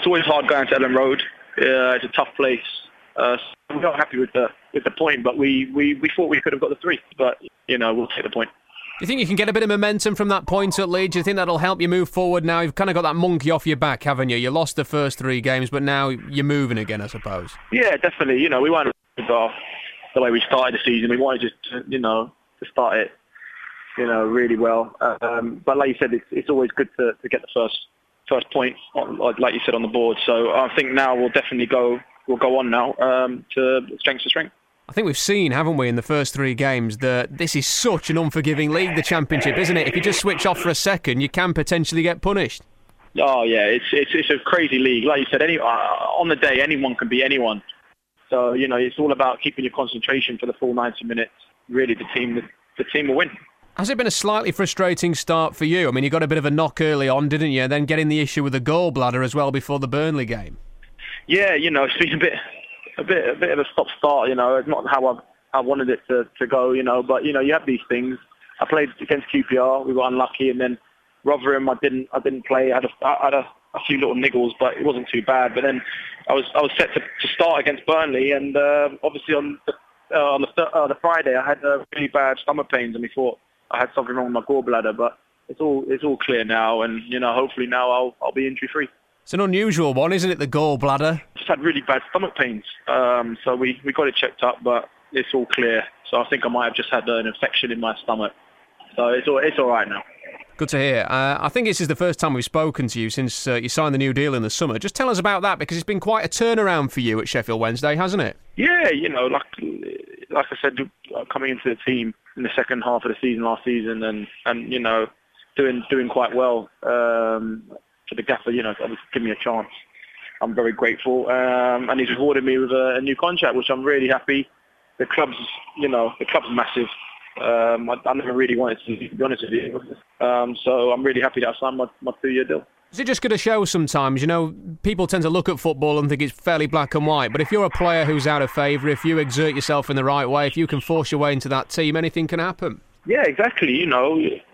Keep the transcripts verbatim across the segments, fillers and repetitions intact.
it's always hard going to Ellen Road. Uh, it's a tough place. Uh, so we're not happy with the with the point, but we, we, we thought we could have got the three. But, you know, we'll take the point. Do you think you can get a bit of momentum from that point at Leeds? Do you think that'll help you move forward now? You've kind of got that monkey off your back, haven't you? You lost the first three games, but now you're moving again, I suppose. Yeah, definitely. You know, we weren't with our, the way we started the season. We wanted just, you know, to start it, you know, really well. Um, but like you said, it's, it's always good to, to get the first first point, on, like you said, on the board. So I think now we'll definitely go we'll go on now um, to strength to strength. I think we've seen, haven't we, in the first three games, that this is such an unforgiving league, the Championship, isn't it? If you just switch off for a second, you can potentially get punished. Oh yeah, it's it's it's a crazy league. Like you said, any uh, on the day, anyone can beat anyone. So you know, it's all about keeping your concentration for the full ninety minutes. Really, the team the, the team will win. Has it been a slightly frustrating start for you? I mean, you got a bit of a knock early on, didn't you? And then getting the issue with the gallbladder as well before the Burnley game. Yeah, you know, it's been a bit, a bit, a bit of a stop-start. You know, it's not how I, I wanted it to, to go. You know, but you know, you have these things. I played against Q P R. We got unlucky, and then Rotherham, I didn't, I didn't play. I had a, I had a, a few little niggles, but it wasn't too bad. But then I was, I was set to, to start against Burnley, and uh, obviously on the, uh, on the, uh, the Friday, I had uh, really bad stomach pains, and we thought I had something wrong with my gallbladder, but it's all it's all clear now, and you know, hopefully now I'll I'll be injury free. It's an unusual one, isn't it? The gallbladder. Just had really bad stomach pains, um, so we, we got it checked up, but it's all clear. So I think I might have just had an infection in my stomach. So it's all it's all right now. Good to hear. Uh, I think this is the first time we've spoken to you since uh, you signed the new deal in the summer. Just tell us about that, because it's been quite a turnaround for you at Sheffield Wednesday, hasn't it? Yeah, you know, like like I said, coming into the team in the second half of the season last season, and, and you know, doing doing quite well um, for the gaffer, you know, to give me a chance. I'm very grateful, um, and he's rewarded me with a, a new contract, which I'm really happy. The club's, you know, the club's massive. Um, I, I never really wanted to, to be honest with you. Um, so I'm really happy that I signed my, my two-year deal. Is it just going to show sometimes? You know, people tend to look at football and think it's fairly black and white, but if you're a player who's out of favour, if you exert yourself in the right way, if you can force your way into that team, anything can happen. Yeah, exactly. You know,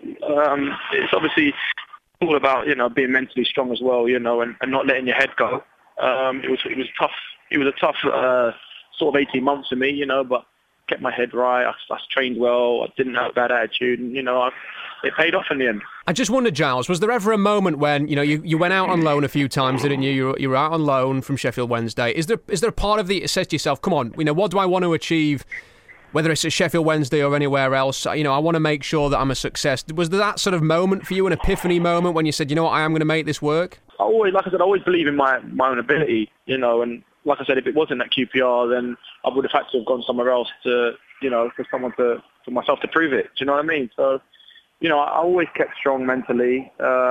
um, it's obviously all about, you know, being mentally strong as well, you know, and, and not letting your head go. Um, it was it was tough. It was a tough uh, sort of eighteen months for me, you know, but kept my head right. I, I trained well. I didn't have a bad attitude, and you know, I, it paid off in the end. I just wondered, Giles, was there ever a moment when, you know, you, you went out on loan a few times, didn't you? You were, you were out on loan from Sheffield Wednesday. Is there is there a part of the that says to yourself, come on, you know, what do I want to achieve? Whether it's at Sheffield Wednesday or anywhere else, you know, I want to make sure that I'm a success. Was there that sort of moment for you, an epiphany moment, when you said, you know what, I am going to make this work? I always, like I said, I always believe in my, my own ability, you know, and like I said, if it wasn't at Q P R, then I would have had to have gone somewhere else to, you know, for someone to, for myself to prove it. Do you know what I mean? So, you know, I always kept strong mentally,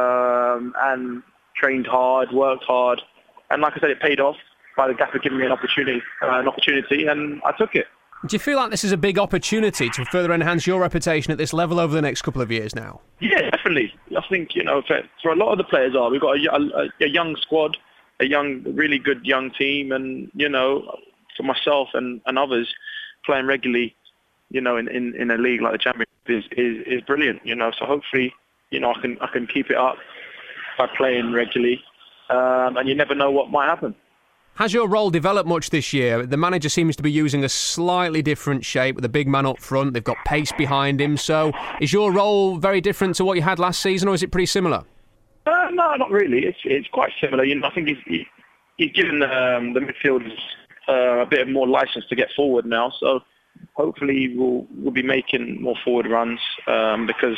um, and trained hard, worked hard. And like I said, it paid off by the gaffer giving me an opportunity, uh, an opportunity, and I took it. Do you feel like this is a big opportunity to further enhance your reputation at this level over the next couple of years now? Yeah, definitely. I think, you know, for, for a lot of the players are. We've got a, a, a young squad, a young, really good young team, and, you know, for myself and, and others, playing regularly, you know, in, in, in a league like the Championship is, is, is brilliant, you know. So hopefully, you know, I can I can keep it up by playing regularly, um, and you never know what might happen. Has your role developed much this year? The manager seems to be using a slightly different shape with a big man up front. They've got pace behind him. So is your role very different to what you had last season, or is it pretty similar? Uh, no, not really. It's it's quite similar. You know, I think he's he, he's given um, the midfielders uh, a bit more license to get forward now. So hopefully we'll we'll be making more forward runs, um, because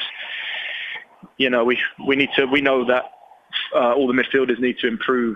you know we we need to we know that uh, all the midfielders need to improve.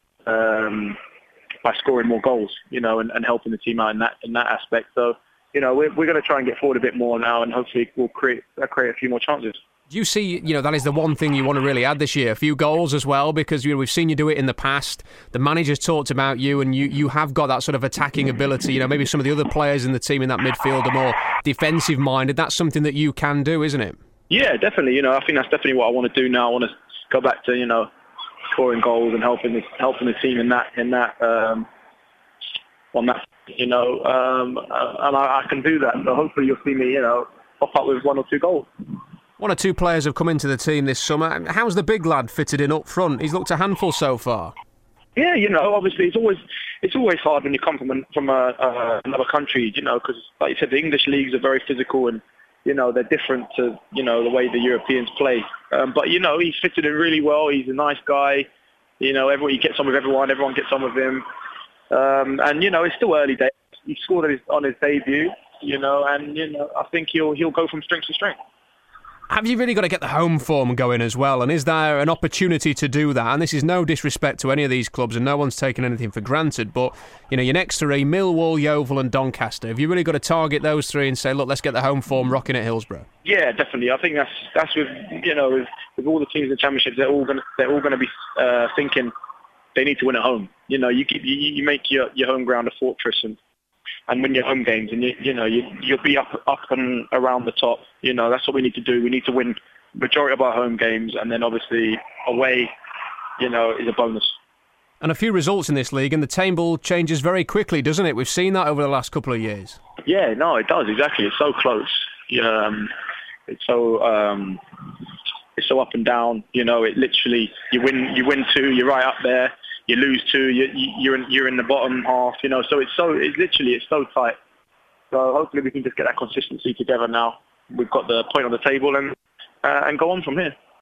Um, by scoring more goals, you know, and, and helping the team out in that in that aspect. So, you know, we're we're going to try and get forward a bit more now, and hopefully we'll create uh, create a few more chances. Do you see, you know, that is the one thing you want to really add this year, a few goals as well, because, you know, we've seen you do it in the past. The manager's talked about you, and you, you have got that sort of attacking ability. You know, maybe some of the other players in the team in that midfield are more defensive-minded. That's something that you can do, isn't it? Yeah, definitely. You know, I think that's definitely what I want to do now. I want to go back to, you know, scoring goals and helping the, helping the team in that in that um, on that, you know, um, and I, I can do that. So hopefully you'll see me, you know, pop up with one or two goals. One or two players have come into the team this summer. How's the big lad fitted in up front? He's looked a handful so far. Yeah, you know, obviously it's always it's always hard when you come from an, from a, uh, another country, you know, because like you said, the English leagues are very physical and you know they're different to you know the way the Europeans play. Um, but you know, he's fitted in really well. He's a nice guy. You know, everyone he gets on with everyone. Everyone gets on with him. Um, and you know, it's still early days. He scored on his, on his debut. You know, and you know, I think he'll he'll go from strength to strength. Have you really got to get the home form going as well? And is there an opportunity to do that? And this is no disrespect to any of these clubs, and no one's taking anything for granted. But you know, your next three: Millwall, Yeovil, and Doncaster. Have you really got to target those three and say, look, let's get the home form rocking at Hillsborough? Yeah, definitely. I think that's that's with you know with, with all the teams in the Championship, they're all going they're all going to be uh, thinking they need to win at home. You know, you keep, you, you make your, your home ground a fortress and. And win your home games, and you, you know you, you'll be up, up and around the top. You know that's what we need to do. We need to win majority of our home games, and then obviously away, you know, is a bonus. And a few results in this league, and the table changes very quickly, doesn't it? We've seen that over the last couple of years. Yeah, no, it does exactly. It's so close. Yeah, um, it's so um, it's so up and down. You know, it literally you win you win two, you're right up there. You lose two, you, you're in you're in the bottom half, you know. So it's so it's literally it's so tight. So hopefully we can just get that consistency together now. We've got the point on the table and uh, and go on from here.